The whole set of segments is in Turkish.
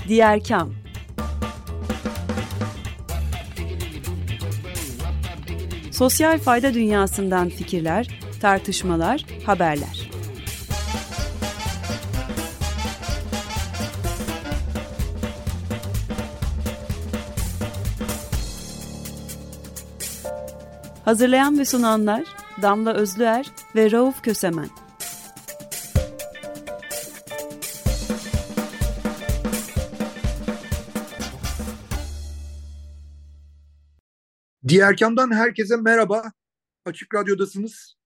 Diğer Kam. Sosyal fayda dünyasından fikirler, tartışmalar, haberler. Hazırlayan ve sunanlar Damla Özlüer ve Rauf Kösemen. Diğer Kam'dan herkese merhaba. Açık Radyo'dasınız.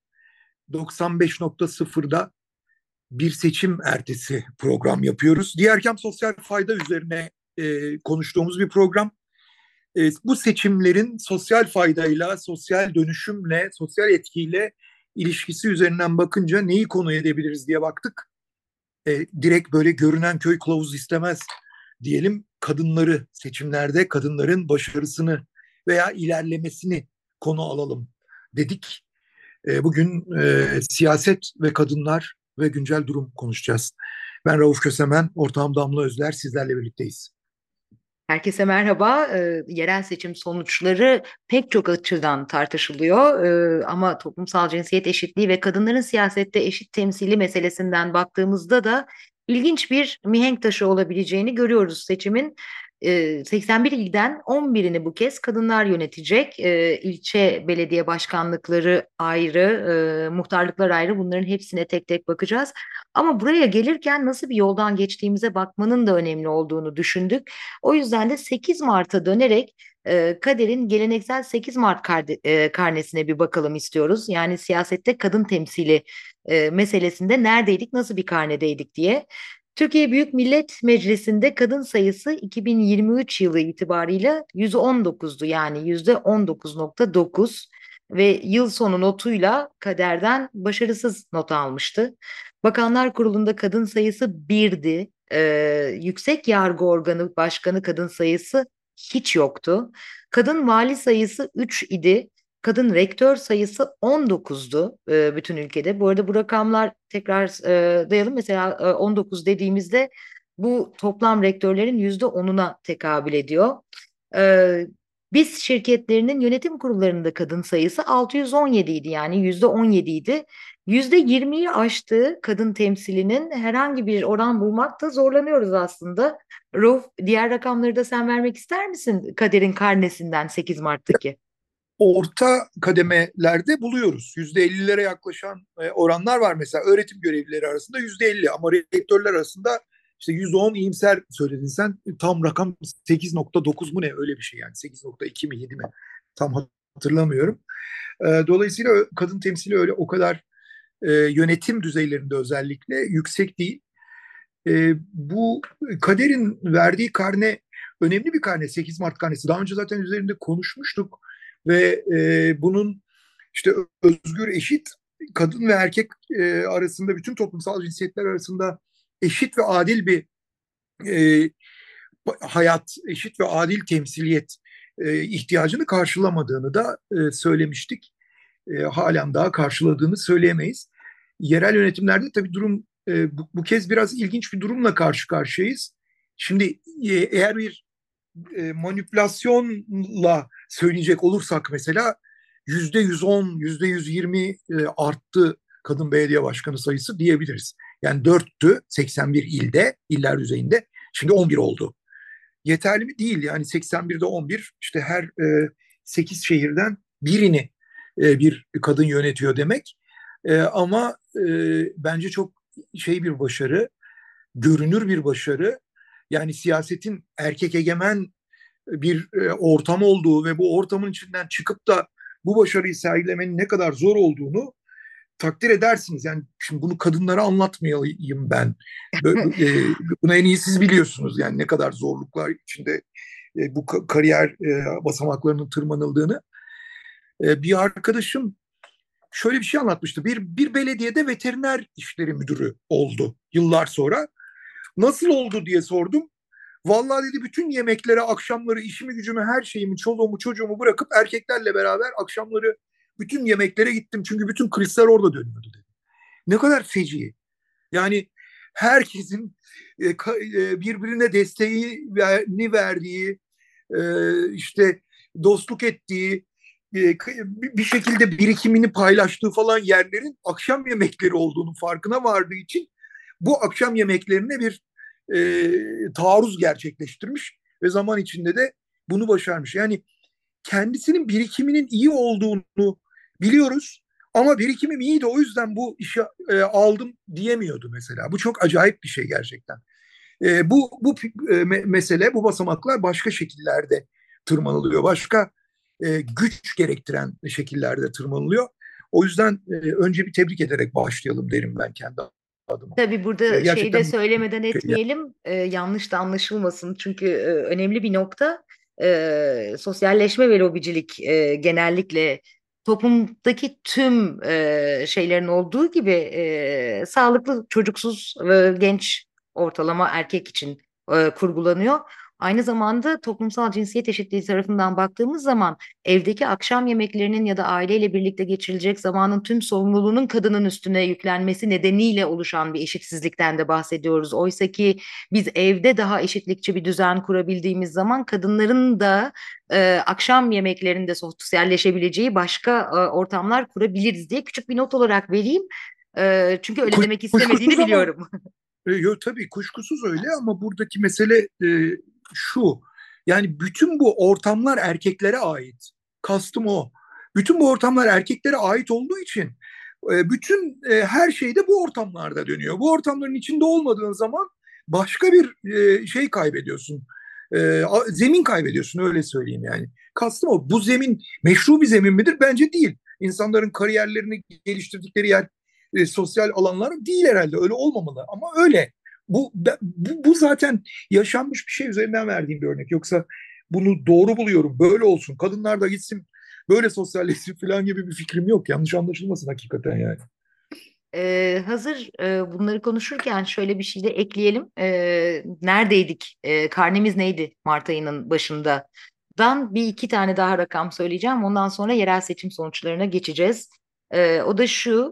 95.0'da bir seçim ertesi program yapıyoruz. Diğer Kam sosyal fayda üzerine konuştuğumuz bir program. Bu seçimlerin sosyal faydayla, sosyal dönüşümle, sosyal etkiyle ilişkisi üzerinden bakınca neyi konu edebiliriz diye baktık. Direkt böyle görünen köy kılavuz istemez diyelim, kadınları, seçimlerde kadınların başarısını veya ilerlemesini konu alalım dedik. Bugün siyaset ve kadınlar ve güncel durum konuşacağız. Ben Rauf Kösemen, ortağım Damla Özler, sizlerle birlikteyiz. Herkese merhaba. Yerel seçim sonuçları pek çok açıdan tartışılıyor. Ama toplumsal cinsiyet eşitliği ve kadınların siyasette eşit temsili meselesinden baktığımızda da ilginç bir mihenk taşı olabileceğini görüyoruz seçimin. 81 ilden 11'ini bu kez kadınlar yönetecek. İlçe belediye başkanlıkları ayrı, muhtarlıklar ayrı. Bunların hepsine tek tek bakacağız. Ama buraya gelirken nasıl bir yoldan geçtiğimize bakmanın da önemli olduğunu düşündük. O yüzden de 8 Mart'a dönerek Kader'in geleneksel 8 Mart karnesine bir bakalım istiyoruz. Yani siyasette kadın temsili meselesinde neredeydik, nasıl bir karnedeydik diye. Türkiye Büyük Millet Meclisi'nde kadın sayısı 2023 yılı itibarıyla 119'du, yani %19,9 ve yıl sonu notuyla Kader'den başarısız not almıştı. Bakanlar Kurulu'nda kadın sayısı 1'di. Yüksek Yargı Organı Başkanı kadın sayısı hiç yoktu. Kadın vali sayısı 3 idi. Kadın rektör sayısı 19'du bütün ülkede. Bu arada bu rakamlar tekrar dayalım. Mesela 19 dediğimizde bu toplam rektörlerin %10'una tekabül ediyor. E, BİS şirketlerinin yönetim kurullarında kadın sayısı 617 idi, yani %17 idi. %20'yi aştığı kadın temsilinin herhangi bir oran bulmakta zorlanıyoruz aslında. Rauf, diğer rakamları da sen vermek ister misin Kader'in karnesinden 8 Mart'taki? Orta kademelerde buluyoruz. %50'lere yaklaşan oranlar var. Mesela öğretim görevlileri arasında %50 ama rektörler arasında işte %10 iyimser söyledin sen. Tam rakam 8,9 mu ne, öyle bir şey yani. 8,2 mi 7 mi tam hatırlamıyorum. Dolayısıyla kadın temsili öyle o kadar yönetim düzeylerinde özellikle yüksek değil. Bu Kader'in verdiği karne önemli bir karne, 8 Mart karnesi. Daha önce zaten üzerinde konuşmuştuk ve bunun işte özgür, eşit, kadın ve erkek arasında, bütün toplumsal cinsiyetler arasında eşit ve adil bir e, hayat, eşit ve adil temsiliyet ihtiyacını karşılamadığını da söylemiştik. Halen daha karşıladığını söyleyemeyiz. Yerel yönetimlerde tabii durum bu kez biraz ilginç bir durumla karşı karşıyayız. Şimdi eğer bir manipülasyonla söyleyecek olursak mesela %110, %120 arttı kadın belediye başkanı sayısı diyebiliriz. Yani 4'tü 81 ilde, iller düzeyinde. Şimdi 11 oldu. Yeterli mi? Değil. Yani 81'de 11, işte her 8 şehirden birini bir kadın yönetiyor demek. Ama bence çok bir başarı, görünür bir başarı. Yani siyasetin erkek egemen bir ortam olduğu ve bu ortamın içinden çıkıp da bu başarıyı sergilemenin ne kadar zor olduğunu takdir edersiniz. Yani şimdi bunu kadınlara anlatmayayım ben. Bunu en iyi siz biliyorsunuz, yani ne kadar zorluklar içinde bu kariyer basamaklarının tırmanıldığını. Bir arkadaşım şöyle bir şey anlatmıştı. Bir belediyede veteriner işleri müdürü oldu yıllar sonra. Nasıl oldu diye sordum. Vallahi dedi, bütün yemeklere, akşamları, işimi gücümü, her şeyimi, çoluğumu çocuğumu bırakıp erkeklerle beraber akşamları bütün yemeklere gittim. Çünkü bütün krizler orada dönüyordu dedi. Ne kadar feci. Yani herkesin birbirine desteğini verdiği, işte dostluk ettiği, bir şekilde birikimini paylaştığı falan yerlerin akşam yemekleri olduğunu farkına vardığı için bu akşam yemeklerine bir taarruz gerçekleştirmiş ve zaman içinde de bunu başarmış. Yani kendisinin birikiminin iyi olduğunu biliyoruz ama birikimim iyiydi o yüzden bu işi aldım diyemiyordu mesela. Bu çok acayip bir şey gerçekten. Mesele, bu basamaklar başka şekillerde tırmanılıyor. Başka güç gerektiren şekillerde tırmanılıyor. O yüzden önce bir tebrik ederek başlayalım derim ben kendi adıma. Tabii burada şeyi de Gerçekten söylemeden yani, etmeyelim, yanlış da anlaşılmasın. Çünkü önemli bir nokta, sosyalleşme ve lobicilik genellikle toplumdaki tüm şeylerin olduğu gibi sağlıklı çocuksuz genç ortalama erkek için kurgulanıyor. Aynı zamanda toplumsal cinsiyet eşitliği tarafından baktığımız zaman evdeki akşam yemeklerinin ya da aileyle birlikte geçirilecek zamanın tüm sorumluluğunun kadının üstüne yüklenmesi nedeniyle oluşan bir eşitsizlikten de bahsediyoruz. Oysa ki biz evde daha eşitlikçi bir düzen kurabildiğimiz zaman kadınların da akşam yemeklerinde sosyalleşebileceği başka ortamlar kurabiliriz diye küçük bir not olarak vereyim. Çünkü öyle demek istemediğini kuşkusuz ama biliyorum. tabii kuşkusuz öyle ama buradaki mesele şu. Yani bütün bu ortamlar erkeklere ait. Kastım o. Bütün bu ortamlar erkeklere ait olduğu için bütün her şey de bu ortamlarda dönüyor. Bu ortamların içinde olmadığın zaman başka bir şey kaybediyorsun. Zemin kaybediyorsun, öyle söyleyeyim yani. Kastım o. Bu zemin meşru bir zemin midir? Bence değil. İnsanların kariyerlerini geliştirdikleri yer sosyal alanlar değil herhalde. Öyle olmamalı ama öyle. Bu zaten yaşanmış bir şey üzerinden verdiğim bir örnek. Yoksa bunu doğru buluyorum. Böyle olsun. Kadınlar da gitsin böyle sosyalleşsin falan gibi bir fikrim yok. Yanlış anlaşılmasın hakikaten yani. Hazır bunları konuşurken şöyle bir şey de ekleyelim. Neredeydik? Karnemiz neydi Mart ayının başında? Bir iki tane daha rakam söyleyeceğim. Ondan sonra yerel seçim sonuçlarına geçeceğiz. O da şu: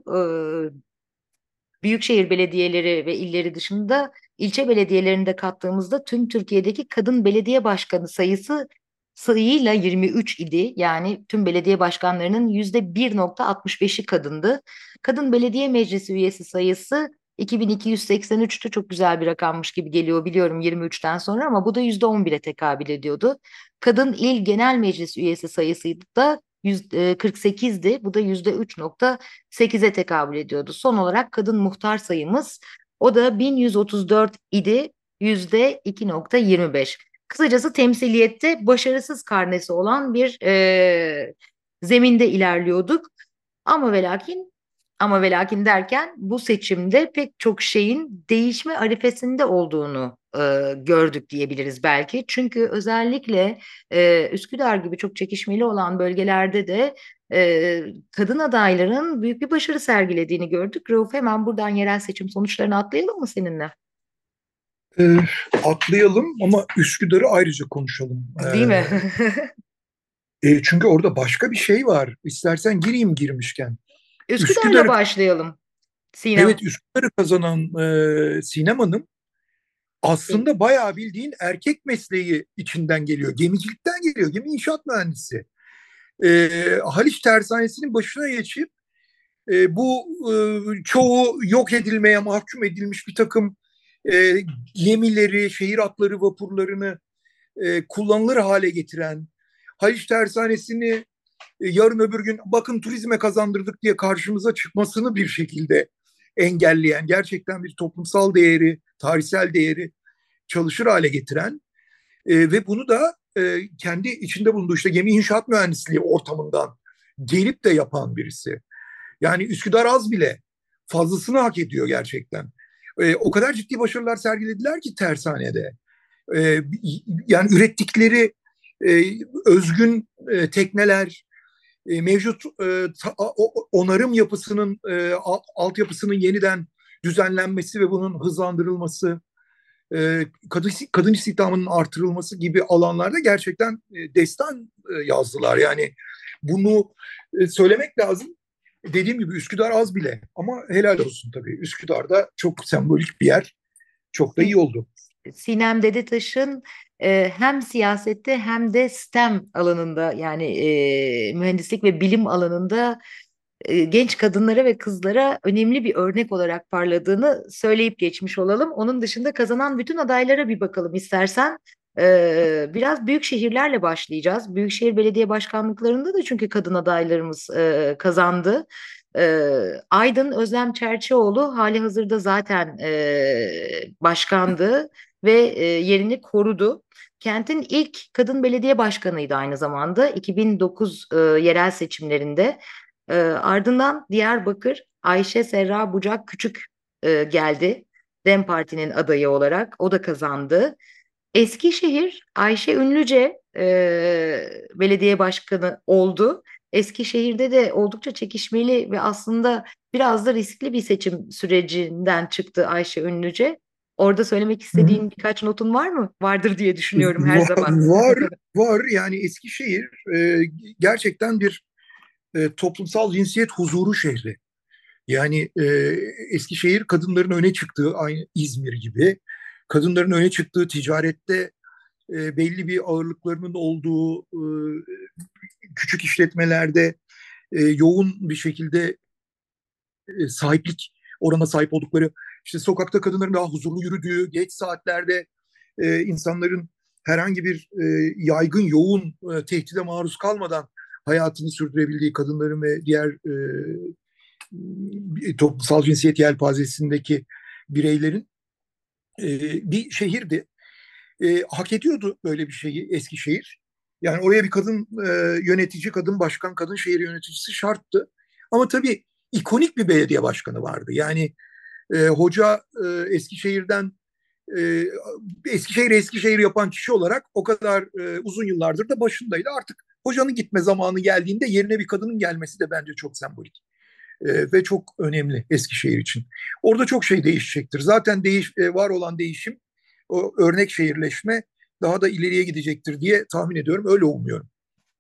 büyükşehir belediyeleri ve illeri dışında ilçe belediyelerini de kattığımızda tüm Türkiye'deki kadın belediye başkanı sayıyla 23 idi. Yani tüm belediye başkanlarının %1,65'i kadındı. Kadın belediye meclisi üyesi sayısı 2283'tü. Çok güzel bir rakammış gibi geliyor biliyorum 23'ten sonra, ama bu da %11'e tekabül ediyordu. Kadın il genel meclis üyesi sayısı da 48'di. Bu da %3,8'e tekabül ediyordu. Son olarak kadın muhtar sayımız, o da 1134 idi. %2,25. Kısacası temsiliyette başarısız karnesi olan bir zeminde ilerliyorduk. Ama ve lakin ama ve lakin derken bu seçimde pek çok şeyin değişme arifesinde olduğunu gördük diyebiliriz belki. Çünkü özellikle Üsküdar gibi çok çekişmeli olan bölgelerde de kadın adayların büyük bir başarı sergilediğini gördük. Rauf, hemen buradan yerel seçim sonuçlarını atlayalım mı seninle? Ee, Atlayalım ama Üsküdar'ı ayrıca konuşalım. Değil mi? Çünkü orada başka bir şey var. İstersen gireyim girmişken. Üsküdar'la Üsküdar'ı, başlayalım. Sinem. evet, Üsküdar'ı kazanan Sinem Hanım aslında bayağı bildiğin erkek mesleği içinden geliyor. Gemicilikten geliyor. Gemi inşaat mühendisi. Haliç Tersanesi'nin başına geçip bu çoğu yok edilmeye mahkum edilmiş bir takım gemileri, şehir hatları vapurlarını kullanılır hale getiren, Haliç Tersanesi'ni yarın öbür gün bakın turizme kazandırdık diye karşımıza çıkmasını bir şekilde engelleyen, gerçekten bir toplumsal değeri, tarihsel değeri çalışır hale getiren ve bunu da kendi içinde bulunduğu işte gemi inşaat mühendisliği ortamından gelip de yapan birisi. Yani Üsküdar az bile fazlasını hak ediyor gerçekten. O kadar ciddi başarılar sergilediler ki tersanede. Yani ürettikleri özgün tekneler, mevcut onarım yapısının, altyapısının yeniden düzenlenmesi ve bunun hızlandırılması, kadın istihdamının artırılması gibi alanlarda gerçekten destan yazdılar. Yani bunu söylemek lazım. Dediğim gibi Üsküdar az bile ama helal olsun tabii. Üsküdar'da çok sembolik bir yer. Çok da iyi oldu. Sinem Dedetaş'ın hem siyasette hem de STEM alanında, yani mühendislik ve bilim alanında genç kadınlara ve kızlara önemli bir örnek olarak parladığını söyleyip geçmiş olalım. Onun dışında kazanan bütün adaylara bir bakalım istersen. Biraz büyük şehirlerle başlayacağız. Büyükşehir belediye başkanlıklarında da çünkü kadın adaylarımız kazandı. Aydın Özlem Çerçioğlu hali hazırda zaten başkandı ve yerini korudu. Kentin ilk kadın belediye başkanıydı aynı zamanda 2009 yerel seçimlerinde. Ardından Diyarbakır Ayşe Serra Bucak Küçük geldi. DEM Parti'nin adayı olarak. O da kazandı. Eskişehir Ayşe Ünlüce belediye başkanı oldu. Eskişehir'de de oldukça çekişmeli ve aslında biraz da riskli bir seçim sürecinden çıktı Ayşe Ünlüce. Orada söylemek Hı hı. istediğin birkaç notun var mı? Vardır diye düşünüyorum her zaman. Var, var. Yani Eskişehir gerçekten bir toplumsal cinsiyet huzuru şehri. Yani Eskişehir kadınların öne çıktığı, aynı İzmir gibi, kadınların öne çıktığı ticarette belli bir ağırlıklarının olduğu küçük işletmelerde yoğun bir şekilde sahiplik orana sahip oldukları, işte sokakta kadınların daha huzurlu yürüdüğü, geç saatlerde insanların herhangi bir yaygın, yoğun tehdide maruz kalmadan hayatını sürdürebildiği kadınların ve diğer toplumsal cinsiyet yelpazesindeki bireylerin bir şehirdi. Hak ediyordu böyle bir şeyi Eskişehir. Yani oraya bir kadın yönetici, kadın başkan, kadın şehir yöneticisi şarttı. Ama tabii ikonik bir belediye başkanı vardı. Yani hoca Eskişehir'den e, Eskişehir yapan kişi olarak o kadar uzun yıllardır da başındaydı. Artık hocanın gitme zamanı geldiğinde yerine bir kadının gelmesi de bence çok sembolik ve çok önemli Eskişehir için. Orada çok şey değişecektir. Zaten var olan değişim, o örnek şehirleşme daha da ileriye gidecektir diye tahmin ediyorum. Öyle umuyorum.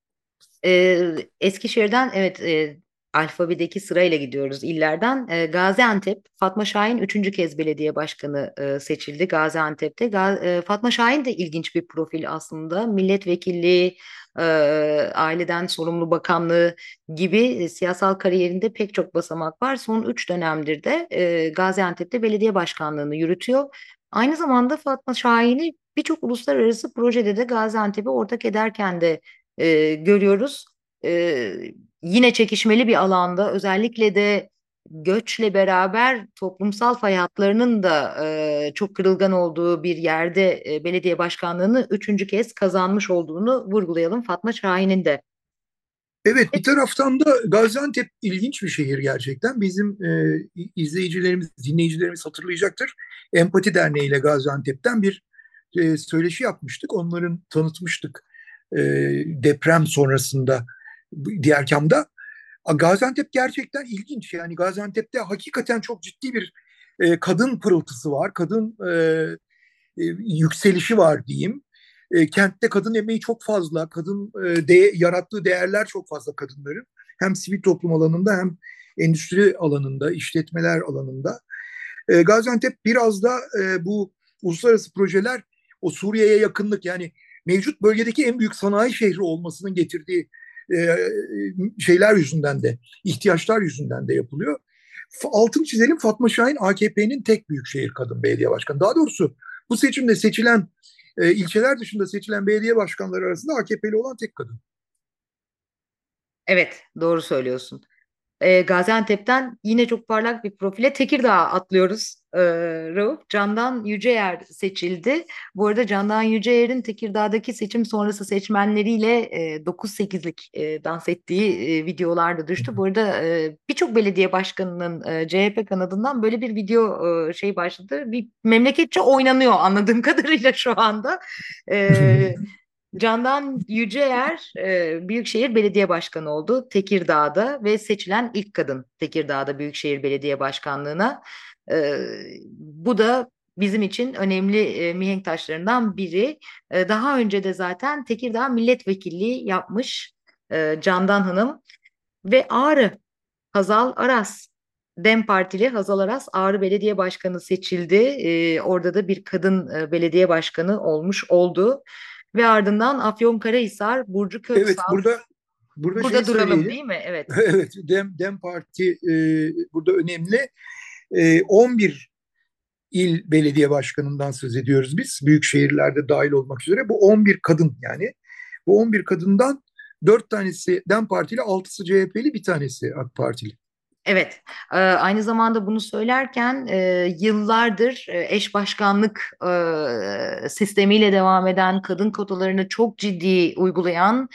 Eskişehir'den, evet, alfabedeki sırayla gidiyoruz illerden. Gaziantep, Fatma Şahin üçüncü kez belediye başkanı seçildi Gaziantep'te. Fatma Şahin de ilginç bir profil aslında. Milletvekilliği, e, aileden sorumlu bakanlığı gibi siyasal kariyerinde pek çok basamak var. Son 3 dönemdir de Gaziantep'te belediye başkanlığını yürütüyor. Aynı zamanda Fatma Şahin'i birçok uluslararası projede de Gaziantep'i ortak ederken de görüyoruz. E, Yine çekişmeli bir alanda, özellikle de göçle beraber toplumsal fay hatlarının da çok kırılgan olduğu bir yerde belediye başkanlığını üçüncü kez kazanmış olduğunu vurgulayalım Fatma Şahin'in de. Evet, bir taraftan da Gaziantep ilginç bir şehir gerçekten. Bizim izleyicilerimiz, dinleyicilerimiz hatırlayacaktır. Empati Derneği ile Gaziantep'ten bir söyleşi yapmıştık. Onların tanıtmıştık e, deprem sonrasında Diyarkam'da. Gaziantep gerçekten ilginç. Yani Gaziantep'te hakikaten çok ciddi bir kadın pırıltısı var. Kadın yükselişi var diyeyim. Kentte kadın emeği çok fazla, kadın yarattığı değerler çok fazla kadınların. Hem sivil toplum alanında hem endüstri alanında, işletmeler alanında. Gaziantep biraz da bu uluslararası projeler, o Suriye'ye yakınlık, yani mevcut bölgedeki en büyük sanayi şehri olmasının getirdiği şeyler yüzünden de, ihtiyaçlar yüzünden de yapılıyor. Altını çizelim, Fatma Şahin AKP'nin tek büyükşehir kadın belediye başkanı. Daha doğrusu bu seçimde seçilen ilçeler dışında seçilen belediye başkanları arasında AKP'li olan tek kadın. Evet, doğru söylüyorsun. Gaziantep'ten yine çok parlak bir profile Tekirdağ'a atlıyoruz. Rauf. Candan Yüceyer seçildi. Bu arada Candan Yüceyer'in Tekirdağ'daki seçim sonrası seçmenleriyle 9-8'lik dans ettiği videolar da düştü. Bu arada birçok belediye başkanının CHP kanadından böyle bir video şey başladı. Bir memleketçe oynanıyor anladığım kadarıyla şu anda. E, Candan Yüceyer Büyükşehir Belediye Başkanı oldu Tekirdağ'da ve seçilen ilk kadın Tekirdağ'da Büyükşehir Belediye Başkanlığı'na. E, Bu da bizim için önemli mihenk taşlarından biri. Daha önce de zaten Tekirdağ milletvekilliği yapmış Candan Hanım ve Ağrı Hazal Aras DEM Partili Hazal Aras Ağrı Belediye Başkanı seçildi. Orada da bir kadın belediye başkanı oldu. Ve ardından Afyonkarahisar Burcu Evet, Köksal. burada şeyi Burada duralım söyleyelim. değil mi? Evet. Evet, Dem Parti burada önemli. 11 il belediye başkanından söz ediyoruz biz. Büyük şehirlerde dahil olmak üzere. Bu 11 kadın yani. Bu 11 kadından 4 tanesi DEM Partili, 6'sı CHP'li, bir tanesi AK Partili. Evet, aynı zamanda bunu söylerken yıllardır eş başkanlık sistemiyle devam eden, kadın kotalarını çok ciddi uygulayan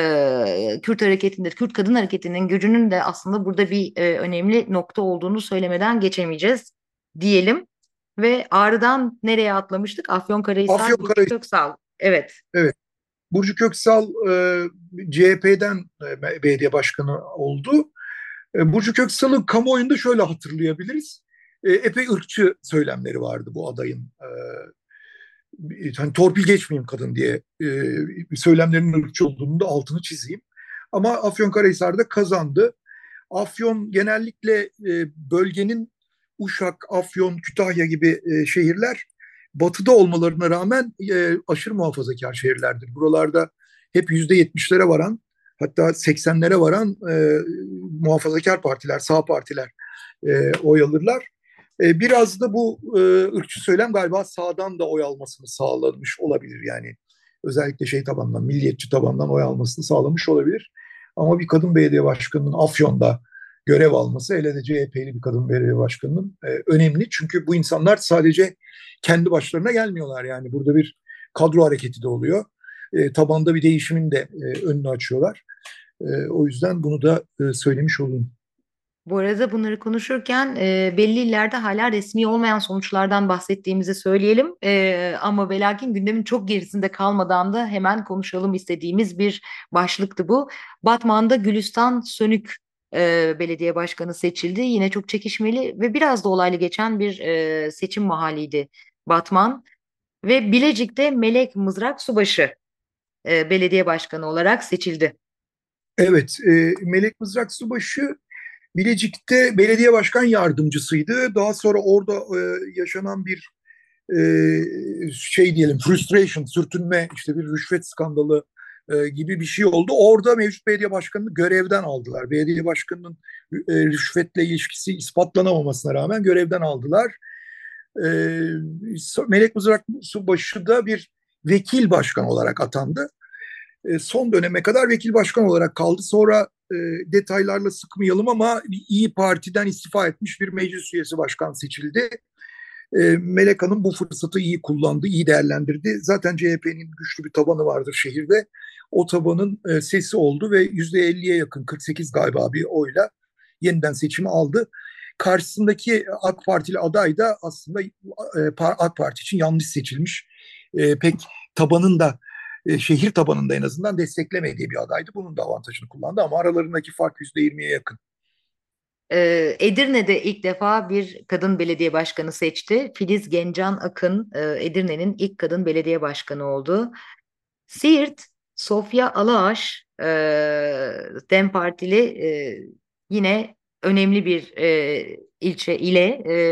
Kürt kadın hareketinin gücünün de aslında burada bir önemli nokta olduğunu söylemeden geçemeyeceğiz diyelim. Ve Ağrı'dan nereye atlamıştık? Afyonkarahisar, Burcu Afyonkarahisar, Köksal. Evet. evet. Burcu Köksal CHP'den belediye başkanı oldu. Burcu Köksal'ı kamuoyunda şöyle hatırlayabiliriz. Epey ırkçı söylemleri vardı bu adayın. Hani torpil geçmeyeyim kadın diye söylemlerinin ırkçı olduğunu da altını çizeyim. Ama Afyonkarahisar'da kazandı. Afyon genellikle bölgenin Uşak, Afyon, Kütahya gibi şehirler batıda olmalarına rağmen aşırı muhafazakar şehirlerdir. Buralarda hep %70'lere varan, hatta 80'lere varan muhafazakar partiler, sağ partiler oy alırlar. Biraz da bu ırkçı söylem galiba sağdan da oy almasını sağlamış olabilir. Yani özellikle şey tabandan, milliyetçi tabandan oy almasını sağlamış olabilir. Ama bir kadın belediye başkanının Afyon'da görev alması, hele de CHP'li bir kadın belediye başkanının önemli. Çünkü bu insanlar sadece kendi başlarına gelmiyorlar. Yani burada bir kadro hareketi de oluyor. Tabanda bir değişimin de önünü açıyorlar. O yüzden bunu da söylemiş olayım. Bu arada bunları konuşurken belli illerde hala resmi olmayan sonuçlardan bahsettiğimizi söyleyelim. Ama ve lakin gündemin çok gerisinde kalmadan da hemen konuşalım istediğimiz bir başlıktı bu. Batman'da Gülistan Sönük belediye başkanı seçildi. Yine çok çekişmeli ve biraz da olaylı geçen bir seçim mahalliydi Batman. Ve Bilecik'te Melek Mızrak Subaşı belediye başkanı olarak seçildi. Evet, Melek Mızrak Subaşı Bilecik'te belediye başkan yardımcısıydı. Daha sonra orada yaşanan bir şey diyelim, frustration, sürtünme, işte bir rüşvet skandalı gibi bir şey oldu. Orada mevcut belediye başkanını görevden aldılar. Belediye başkanının rüşvetle ilişkisi ispatlanamamasına rağmen görevden aldılar. E, Melek Mızrak Subaşı da bir vekil başkan olarak atandı. Son döneme kadar vekil başkan olarak kaldı. Sonra detaylarla sıkmayalım ama İyi Parti'den istifa etmiş bir meclis üyesi başkan seçildi. Melek Hanım bu fırsatı iyi kullandı, iyi değerlendirdi. Zaten CHP'nin güçlü bir tabanı vardır şehirde. O tabanın sesi oldu ve %50'ye yakın, 48 galiba bir oyla yeniden seçimi aldı. Karşısındaki AK Partili aday da aslında AK Parti için yanlış seçilmiş. Pek tabanın da şehir tabanında en azından desteklemediği bir adaydı. Bunun da avantajını kullandı ama aralarındaki fark %20'ye yakın. Edirne'de ilk defa bir kadın belediye başkanı seçti. Filiz Gencan Akın Edirne'nin ilk kadın belediye başkanı oldu. Siirt, Sofya Alaş, DEM Partili yine önemli bir ilçe ile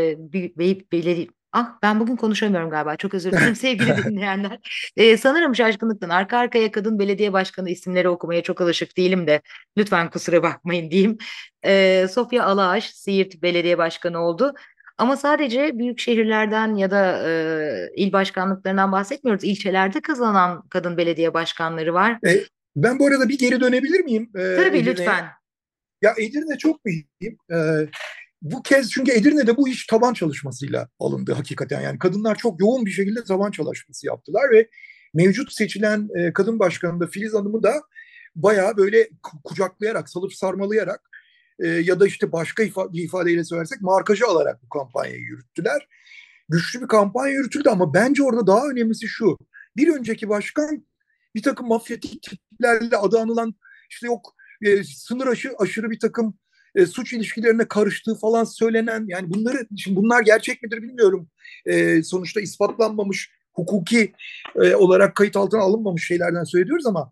ben bugün konuşamıyorum galiba. Çok özür dilerim sevgili dinleyenler. Sanırım şaşkınlıktan arka arkaya kadın belediye başkanı isimleri okumaya çok alışık değilim de lütfen kusura bakmayın diyeyim. Sofya Alaş, Siirt belediye başkanı oldu. Ama sadece büyük şehirlerden ya da il başkanlıklarından bahsetmiyoruz. İlçelerde kazanan kadın belediye başkanları var. Ben bu arada bir geri dönebilir miyim Tabii Edirne'ye? lütfen. Ya Edirne çok mühim. Bu kez çünkü Edirne'de bu iş taban çalışmasıyla alındı hakikaten. Yani kadınlar çok yoğun bir şekilde taban çalışması yaptılar ve mevcut seçilen kadın başkanı da Filiz Hanım'ı da bayağı böyle kucaklayarak, salıp sarmalayarak ya da işte başka bir ifadeyle söylersek markajı alarak bu kampanyayı yürüttüler. Güçlü bir kampanya yürütüldü ama bence orada daha önemlisi şu. Bir önceki başkan bir takım mafyatik tiplerle adı anılan işte yok sınır aşırı bir takım suç ilişkilerine karıştığı falan söylenen, yani şimdi bunlar gerçek midir bilmiyorum. Sonuçta ispatlanmamış, hukuki olarak kayıt altına alınmamış şeylerden söylüyoruz ama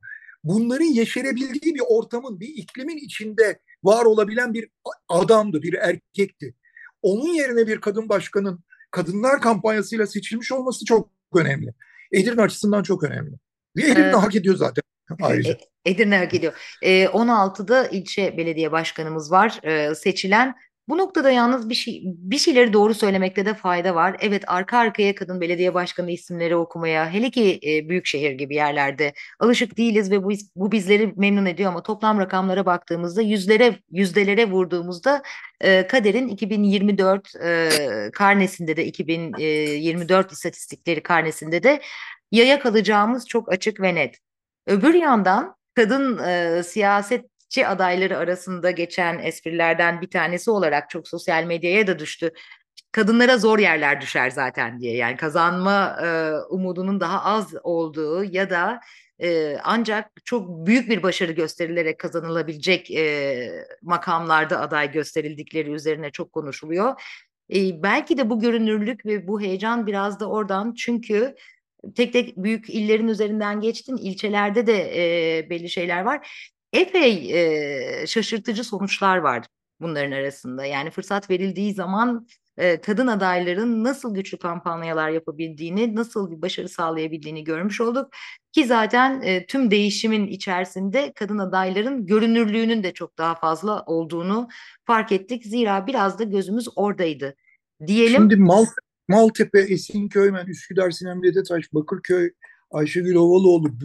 bunların yeşerebildiği bir ortamın, bir iklimin içinde var olabilen bir adamdı, bir erkekti. Onun yerine bir kadın başkanın kadınlar kampanyasıyla seçilmiş olması çok önemli. Edirne açısından çok önemli. Ve Edirne E, hak ediyor zaten ayrıca. Edirne hak ediyor. 16'da ilçe belediye başkanımız var seçilen. Bu noktada yalnız bir şeyleri doğru söylemekte de fayda var. Evet, arka arkaya kadın belediye başkanı isimleri okumaya, hele ki büyük şehir gibi yerlerde alışık değiliz ve bu bizleri memnun ediyor, ama toplam rakamlara baktığımızda yüzdelere vurduğumuzda Kader'in 2024 karnesinde de 2024 istatistikleri karnesinde de yaya kalacağımız çok açık ve net. Öbür yandan kadın siyasetçi adayları arasında geçen esprilerden bir tanesi olarak çok sosyal medyaya da düştü. Kadınlara zor yerler düşer zaten diye. Yani kazanma umudunun daha az olduğu ya da ancak çok büyük bir başarı gösterilerek kazanılabilecek makamlarda aday gösterildikleri üzerine çok konuşuluyor. Belki de bu görünürlük ve bu heyecan biraz da oradan, çünkü tek tek büyük illerin üzerinden geçtin. İlçelerde de belli şeyler var. Epey şaşırtıcı sonuçlar var bunların arasında. Yani fırsat verildiği zaman kadın adayların nasıl güçlü kampanyalar yapabildiğini, nasıl bir başarı sağlayabildiğini görmüş olduk. Ki zaten tüm değişimin içerisinde kadın adayların görünürlüğünün de çok daha fazla olduğunu fark ettik. Zira biraz da gözümüz oradaydı diyelim. Şimdi Maltepe, Esinköy, Üsküdar, Sinem Dedetaş, Bakırköy, Ayşegül Ovaloğlu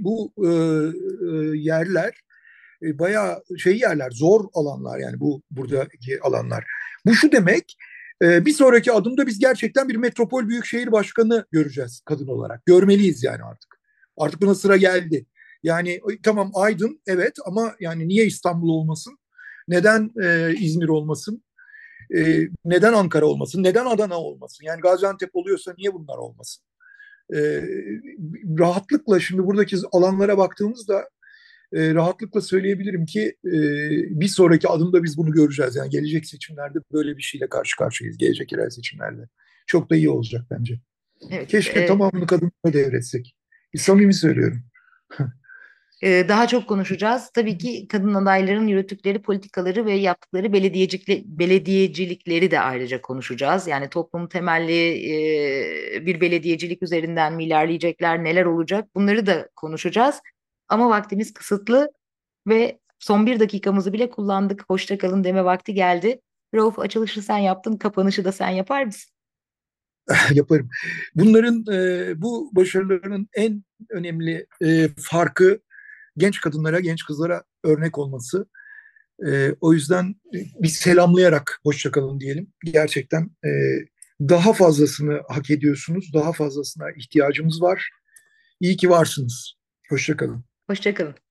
bu yerler bayağı yerler, zor alanlar yani buradaki alanlar. Bu şu demek, bir sonraki adımda biz gerçekten bir metropol büyükşehir başkanı göreceğiz kadın olarak. Görmeliyiz yani artık. Artık buna sıra geldi. Yani tamam Aydın evet ama yani niye İstanbul olmasın? Neden İzmir olmasın? Neden Ankara olmasın? Neden Adana olmasın? Yani Gaziantep oluyorsa niye bunlar olmasın? E, Rahatlıkla şimdi buradaki alanlara baktığımızda rahatlıkla söyleyebilirim ki bir sonraki adımda biz bunu göreceğiz. Yani gelecek seçimlerde böyle bir şeyle karşı karşıyayız. Gelecek yerel seçimlerde. Çok da iyi olacak bence. Evet, Keşke tamamını kadınlara devretsek. Samimi söylüyorum. daha çok konuşacağız. Tabii ki kadın adayların yürüttükleri politikaları ve yaptıkları belediyecilikleri de ayrıca konuşacağız. Yani toplum temelli bir belediyecilik üzerinden mi ilerleyecekler, neler olacak, bunları da konuşacağız. Ama vaktimiz kısıtlı ve son bir dakikamızı bile kullandık. Hoşça kalın deme vakti geldi. Rauf, açılışı sen yaptın, kapanışı da sen yapar mısın? Yaparım. Bunların bu başarılarının en önemli farkı genç kadınlara, genç kızlara örnek olması. O yüzden bir selamlayarak hoşça kalın diyelim. Gerçekten daha fazlasını hak ediyorsunuz. Daha fazlasına ihtiyacımız var. İyi ki varsınız. Hoşça kalın. Hoşça kalın.